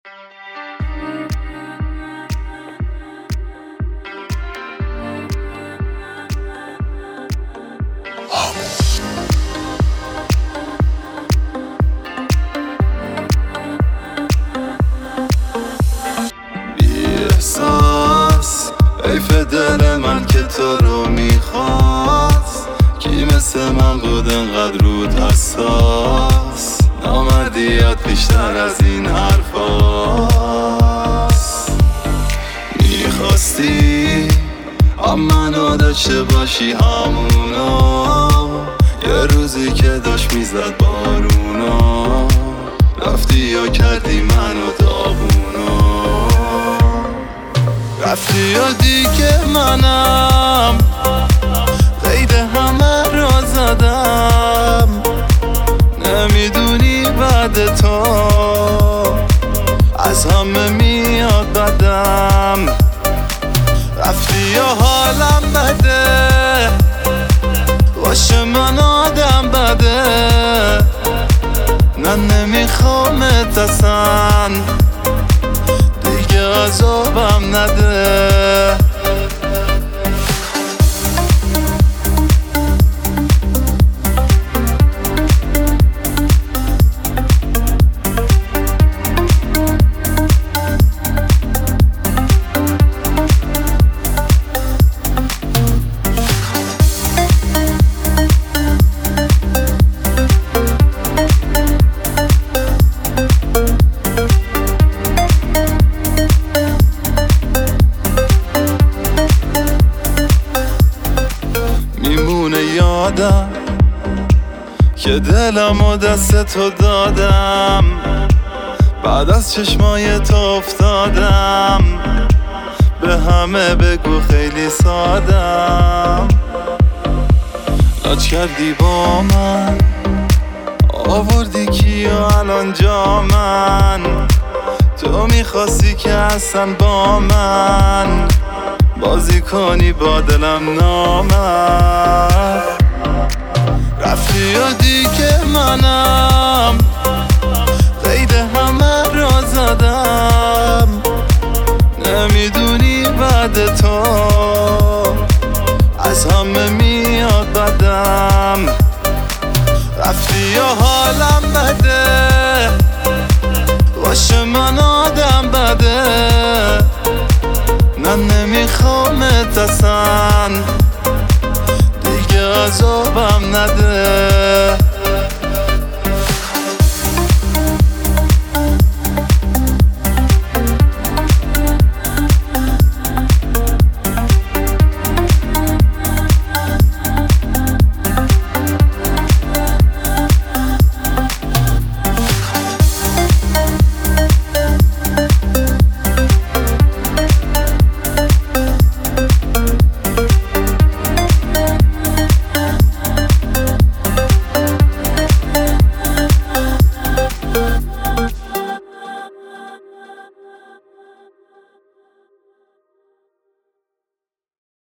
حیف دل من که تو رو میخواست، کی مثل من بود انقدر رود حساس. نامردیت بیشتر از این حرفاست. میخواستی منو داشته باشی همونا، یه روزی که داشت میزد بارونا، رفتی یا کردی منو داغونا. رفتی یا دیگه منم قید همه را زدم، نمیدونی بعد تو از همه میاد بدم. رفتی یا حالم بده، باشه من آدم بده، نه نمیخوامت اصلا، دیگه عذابم نده. میمونه یادم که دلم و دست تو دادم، بعد از چشمای تو افتادم، به همه بگو خیلی سادم. لاج کردی با من، آوردی کیو الان جا من، تو میخواستی که اصلا با من بازی کنی با دلم نامرد. رفتی یا دیگه منم قید همه را زدم، نمیدونی بعد تو از همه میاد بدم. رفتی یا حالم بده، باشه من آدم بده، نه نمیخوامت اصلا، دیگه عذابم نده.